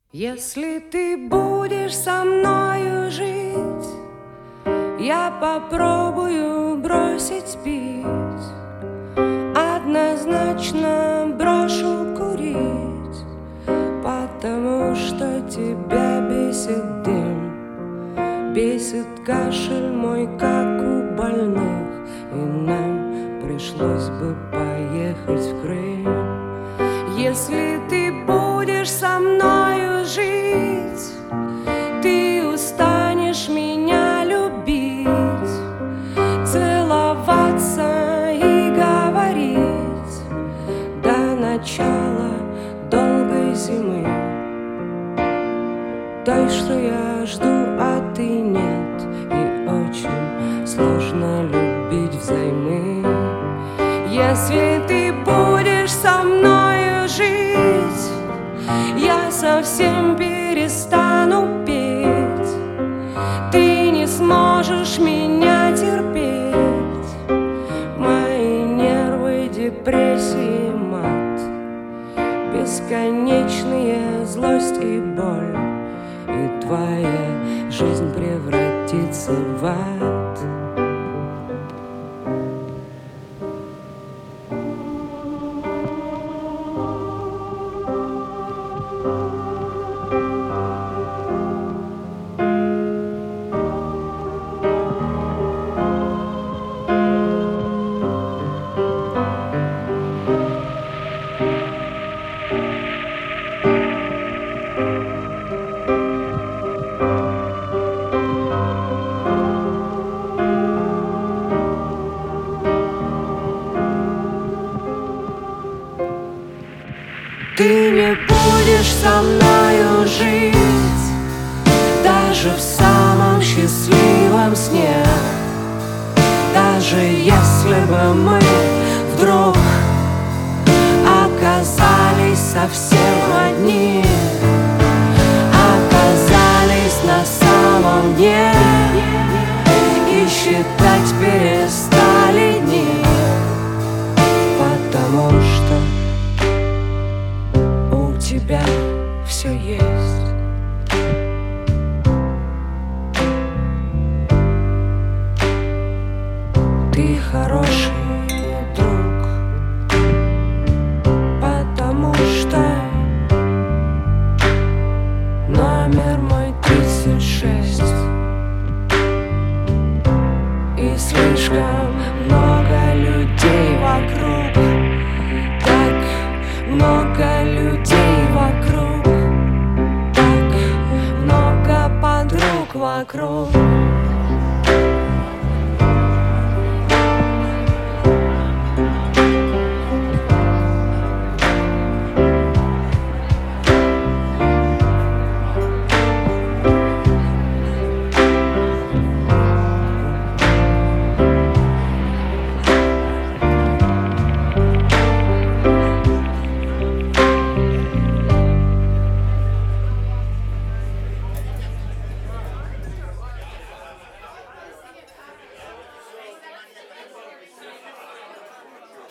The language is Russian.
Если ты будешь со мною жить, я попробую бросить пить. Однозначно брошу курить, потому что тебя бесит дым, бесит кашель мой, как у больных. И нам пришлось бы поехать в Крым. Если ты будешь со мною жить, ты устанешь меня любить, целоваться и говорить до начала долгой зимы, той, что я жду, а ты нет. И очень сложно любить взаймы. Если ты будешь со мною жить, я совсем перестану петь. Ты не сможешь меня терпеть. Мои нервы, депрессии, мат, бесконечные злость и боль, и твоя жизнь превратится в ад. Ты не будешь со мною жить, даже в самом счастливом сне. Даже если бы мы вдруг оказались совсем одни, оказались на самом дне и считать перестали дни, потому что у тебя все есть. Ты хороший друг, потому что номер мой 36. И слишком много людей вокруг, так много людей вокруг, так много подруг вокруг.